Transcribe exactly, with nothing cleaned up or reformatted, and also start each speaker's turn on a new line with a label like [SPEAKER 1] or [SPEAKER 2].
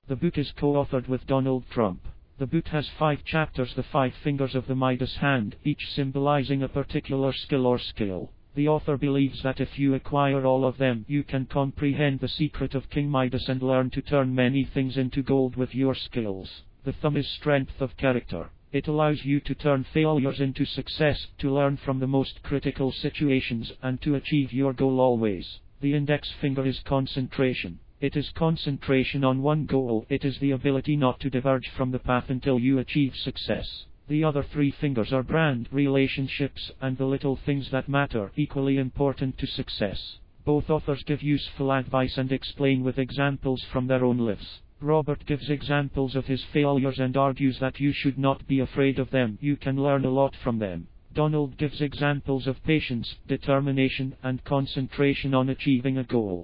[SPEAKER 1] The book is co-authored with Donald Trump. The book has five chapters, the five fingers of the Midas hand, each symbolizing a particular skill or skill. The author believes that if you acquire all of them, you can comprehend the secret of King Midas and learn to turn many things into gold with your skills. The thumb is strength of character. It allows you to turn failures into success, to learn from the most critical situations, and to achieve your goal always. The index finger is concentration. It is concentration on one goal. It is the ability not to diverge from the path until you achieve success. The other three fingers are brand, relationships, and the little things that matter, equally important to success. Both authors give useful advice and explain with examples from their own lives. Robert gives examples of his failures and argues that you should not be afraid of them. You can learn a lot from them. Donald gives examples of patience, determination, and concentration on achieving a goal.